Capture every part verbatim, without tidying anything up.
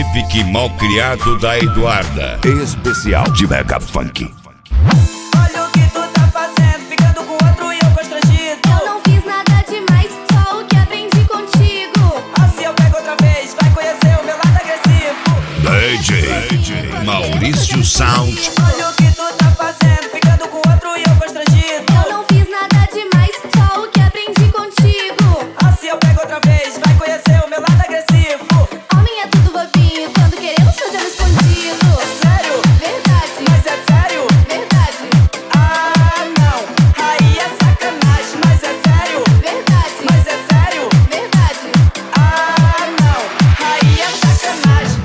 Civic Malcriado da Eduarda. Especial de Mega Funk. Olha o que tu tá fazendo, ficando com outro e eu constrangido. Eu não fiz nada demais, só o que aprendi contigo. Assim eu pego outra vez, vai conhecer o meu lado agressivo. D J, D J Maurício Sound. Olha o que tu tá fazendo, ficando com outro e eu constrangido. Eu não fiz nada demais, só o que aprendi contigo. Assim eu pego outra vez, vai conhecer o meu lado agressivo. Homem é tudo bobinho, quando queremos fazer escondido. É sério? Verdade, Mas é sério? verdade, Ah não, aí é sacanagem. Mas é sério? verdade, Mas é sério? verdade. Ah não, aí é sacanagem.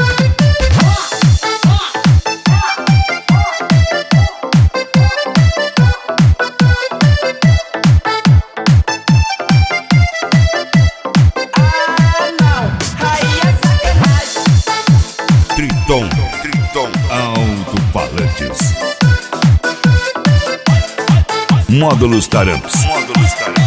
Triton, Triton Alto-Falantes. Módulos Taramps. Módulos Taramps.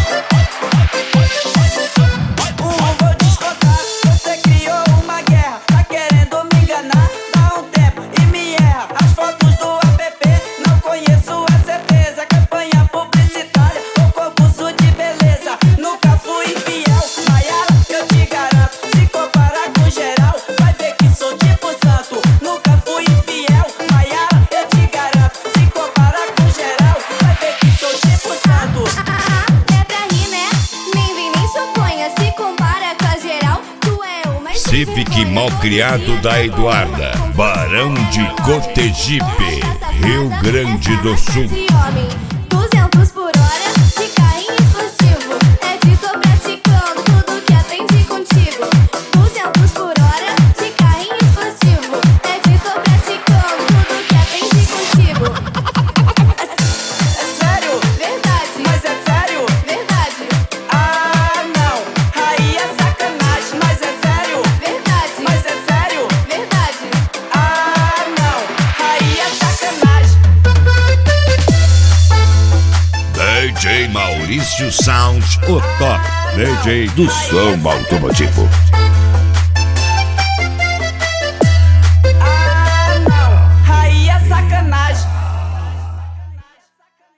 Um vou descontar, você criou uma guerra. Tá querendo me enganar? Dá um tempo e me erra. As fotos do app, não conheço a certeza. Campanha publicitária ou concurso de beleza. Nunca fui infiel, Maiara, eu te garanto. Se comparar com geral, vai ver que sou tipo santo. Nunca fui infiel, Maiara, eu te garanto. Se comparar com geral, vai ver que sou tipo santo. Ah, é pra rir, né? Nem vem nem suponha, se compara com a geral, tu é o mais Civic Malcriado da Eduarda. Barão de Cotegipe, Rio Grande do Sul. De homem, duzentos por hora, de carrinho esportivo. É de tô praticando tudo que aprendi contigo. duzentos por hora, de carrinho esportivo. É de tô praticando tudo que aprendi contigo. É sério? Verdade, Mas é sério? verdade, Ah não, aí é sacanagem. Mas é sério? verdade, Mas é sério? verdade. Ah não, aí é sacanagem. D J Maurício Sound, o top D J do som automotivo.